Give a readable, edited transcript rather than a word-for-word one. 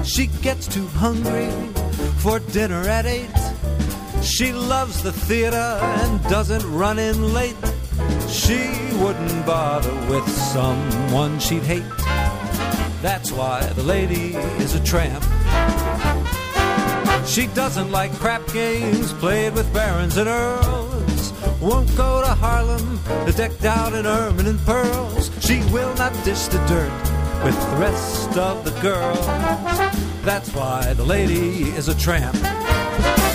She gets too hungry for dinner at 8. She loves the theater and doesn't run in late. She wouldn't bother with someone she'd hate. That's why the lady is a tramp. She doesn't like crap games played with barons and earls. Won't go to Harlem decked out in ermine and pearls. She will not dish the dirt with the rest of the girls. That's why the lady is a tramp.